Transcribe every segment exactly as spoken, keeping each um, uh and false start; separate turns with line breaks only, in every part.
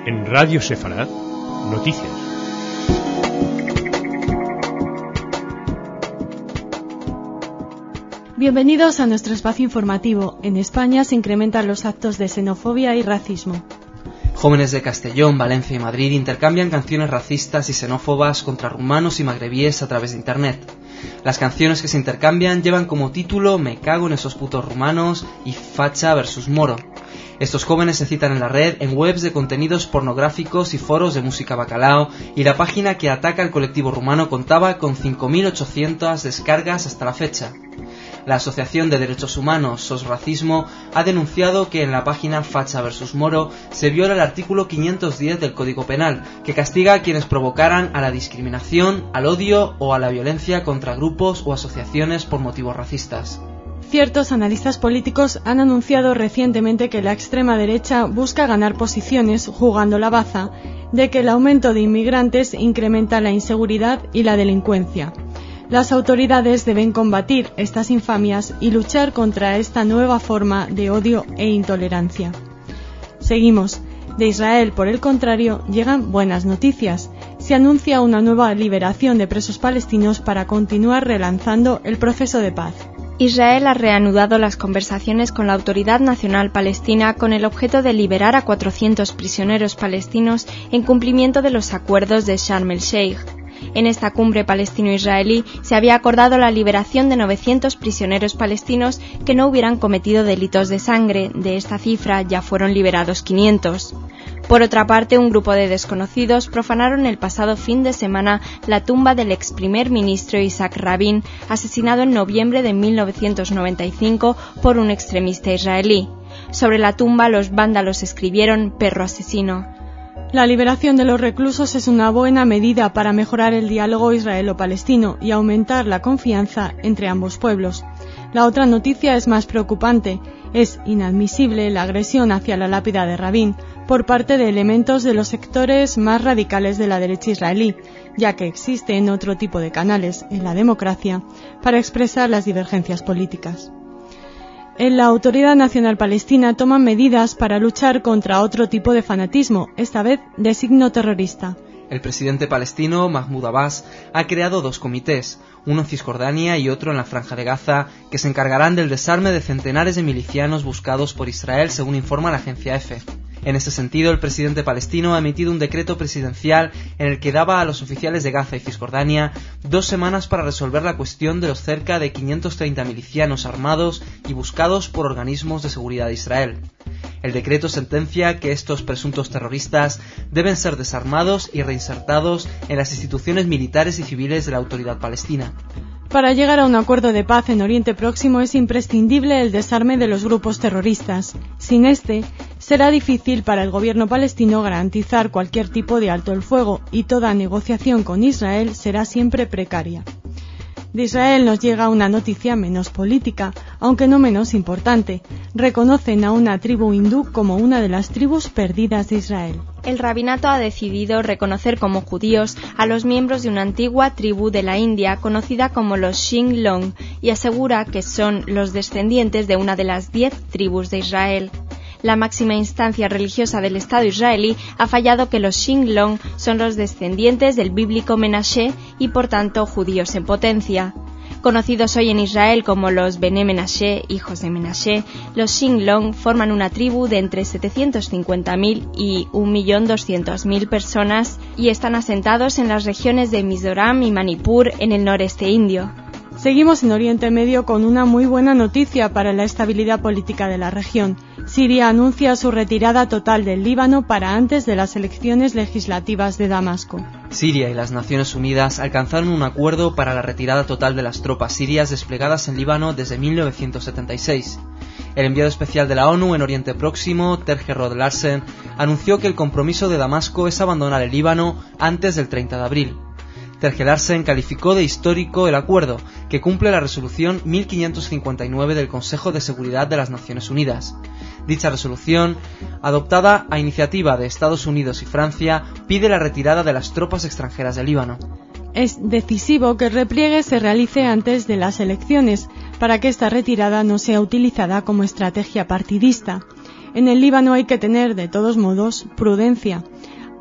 En Radio Sefarad, noticias.
Bienvenidos a nuestro espacio informativo. En España se incrementan los actos de xenofobia y racismo.
Jóvenes de Castellón, Valencia y Madrid intercambian canciones racistas y xenófobas contra rumanos y magrebíes a través de Internet. Las canciones que se intercambian llevan como título "Me cago en esos putos rumanos" y "Facha versus Moro". Estos jóvenes se citan en la red, en webs de contenidos pornográficos y foros de música bacalao, y la página que ataca al colectivo rumano contaba con cinco mil ochocientas descargas hasta la fecha. La Asociación de Derechos Humanos S O S Racismo ha denunciado que en la página Facha versus Moro se viola el artículo quinientos diez del Código Penal, que castiga a quienes provocaran a la discriminación, al odio o a la violencia contra grupos o asociaciones por motivos racistas.
Ciertos analistas políticos han anunciado recientemente que la extrema derecha busca ganar posiciones jugando la baza de que el aumento de inmigrantes incrementa la inseguridad y la delincuencia. Las autoridades deben combatir estas infamias y luchar contra esta nueva forma de odio e intolerancia. Seguimos. De Israel, por el contrario, llegan buenas noticias. Se anuncia una nueva liberación de presos palestinos para continuar relanzando el proceso de paz.
Israel ha reanudado las conversaciones con la Autoridad Nacional Palestina con el objeto de liberar a cuatrocientos prisioneros palestinos en cumplimiento de los acuerdos de Sharm el-Sheikh. En esta cumbre palestino-israelí se había acordado la liberación de novecientos prisioneros palestinos que no hubieran cometido delitos de sangre. De esta cifra ya fueron liberados quinientos. Por otra parte, un grupo de desconocidos profanaron el pasado fin de semana la tumba del ex primer ministro Isaac Rabin, asesinado en noviembre de mil novecientos noventa y cinco por un extremista israelí. Sobre la tumba, los vándalos escribieron "perro asesino".
La liberación de los reclusos es una buena medida para mejorar el diálogo israelo-palestino y aumentar la confianza entre ambos pueblos. La otra noticia es más preocupante. Es inadmisible la agresión hacia la lápida de Rabin por parte de elementos de los sectores más radicales de la derecha israelí, ya que existen otro tipo de canales en la democracia para expresar las divergencias políticas. En la Autoridad Nacional Palestina toman medidas para luchar contra otro tipo de fanatismo, esta vez de signo terrorista.
El presidente palestino, Mahmoud Abbas, ha creado dos comités, uno en Cisjordania y otro en la Franja de Gaza, que se encargarán del desarme de centenares de milicianos buscados por Israel, según informa la agencia EFE. En ese sentido, el presidente palestino ha emitido un decreto presidencial en el que daba a los oficiales de Gaza y Cisjordania dos semanas para resolver la cuestión de los cerca de quinientos treinta milicianos armados y buscados por organismos de seguridad de Israel. El decreto sentencia que estos presuntos terroristas deben ser desarmados y reinsertados en las instituciones militares y civiles de la Autoridad Palestina.
Para llegar a un acuerdo de paz en Oriente Próximo es imprescindible el desarme de los grupos terroristas. Sin este, será difícil para el gobierno palestino garantizar cualquier tipo de alto el fuego y toda negociación con Israel será siempre precaria. De Israel nos llega una noticia menos política, aunque no menos importante. Reconocen a una tribu hindú como una de las tribus perdidas de Israel.
El rabinato ha decidido reconocer como judíos a los miembros de una antigua tribu de la India conocida como los Shinglong y asegura que son los descendientes de una de las diez tribus de Israel. La máxima instancia religiosa del Estado israelí ha fallado que los Shinglong son los descendientes del bíblico Menashe y por tanto judíos en potencia. Conocidos hoy en Israel como los Bené Menashe, hijos de Menashe, los Shinglong forman una tribu de entre setecientos cincuenta mil y un millón doscientos mil personas y están asentados en las regiones de Mizoram y Manipur en el noreste indio.
Seguimos en Oriente Medio con una muy buena noticia para la estabilidad política de la región. Siria anuncia su retirada total del Líbano para antes de las elecciones legislativas de Damasco.
Siria y las Naciones Unidas alcanzaron un acuerdo para la retirada total de las tropas sirias desplegadas en Líbano desde mil novecientos setenta y seis. El enviado especial de la ONU en Oriente Próximo, Terje Rod-Larsen, anunció que el compromiso de Damasco es abandonar el Líbano antes del treinta de abril. Terje Larsen calificó de histórico el acuerdo, que cumple la resolución mil quinientos cincuenta y nueve del Consejo de Seguridad de las Naciones Unidas. Dicha resolución, adoptada a iniciativa de Estados Unidos y Francia, pide la retirada de las tropas extranjeras del Líbano.
Es decisivo que el repliegue se realice antes de las elecciones, para que esta retirada no sea utilizada como estrategia partidista. En el Líbano hay que tener, de todos modos, prudencia.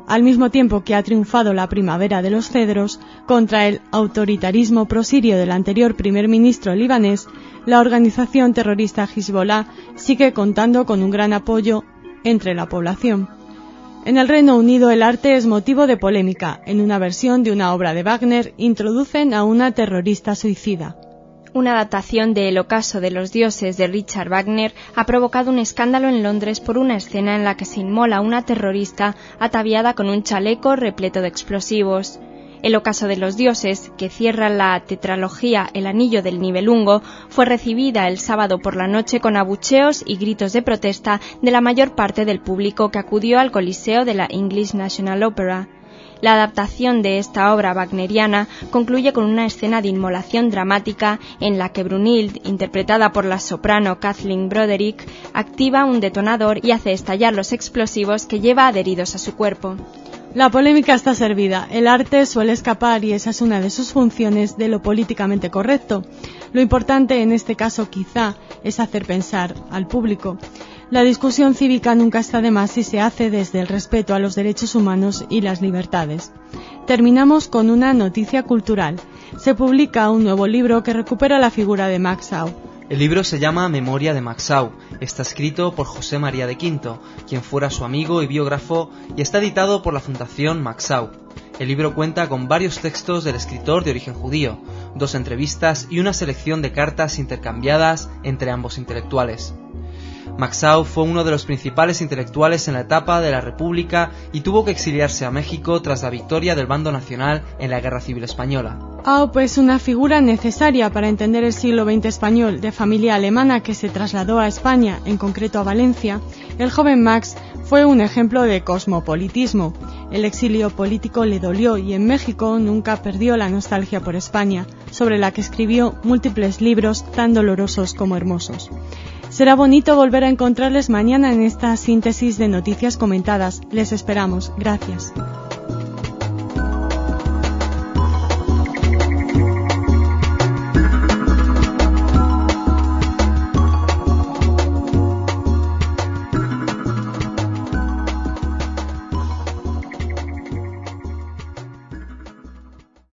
Al mismo tiempo que ha triunfado la primavera de los cedros contra el autoritarismo prosirio del anterior primer ministro libanés, la organización terrorista Hezbollah sigue contando con un gran apoyo entre la población. En el Reino Unido el arte es motivo de polémica. En una versión de una obra de Wagner introducen a una terrorista suicida.
Una adaptación de El ocaso de los dioses de Richard Wagner ha provocado un escándalo en Londres por una escena en la que se inmola una terrorista ataviada con un chaleco repleto de explosivos. El ocaso de los dioses, que cierra la tetralogía El anillo del Nibelungo, fue recibida el sábado por la noche con abucheos y gritos de protesta de la mayor parte del público que acudió al Coliseo de la English National Opera. La adaptación de esta obra wagneriana concluye con una escena de inmolación dramática en la que Brunhilde, interpretada por la soprano Kathleen Broderick, activa un detonador y hace estallar los explosivos que lleva adheridos a su cuerpo.
La polémica está servida. El arte suele escapar, y esa es una de sus funciones, de lo políticamente correcto. Lo importante en este caso quizá es hacer pensar al público. La discusión cívica nunca está de más si se hace desde el respeto a los derechos humanos y las libertades. Terminamos con una noticia cultural. Se publica un nuevo libro que recupera la figura de Max Sau.
El libro se llama Memoria de Max Sau. Está escrito por José María de Quinto, quien fuera su amigo y biógrafo, y está editado por la Fundación Max Sau. El libro cuenta con varios textos del escritor de origen judío, dos entrevistas y una selección de cartas intercambiadas entre ambos intelectuales. Max Sau fue uno de los principales intelectuales en la etapa de la República y tuvo que exiliarse a México tras la victoria del bando nacional en la Guerra Civil Española.
Au es una figura necesaria para entender el siglo veinte español. De familia alemana que se trasladó a España, en concreto a Valencia, el joven Max fue un ejemplo de cosmopolitismo. El exilio político le dolió y en México nunca perdió la nostalgia por España, sobre la que escribió múltiples libros tan dolorosos como hermosos. Será bonito volver a encontrarles mañana en esta síntesis de noticias comentadas. Les esperamos. Gracias.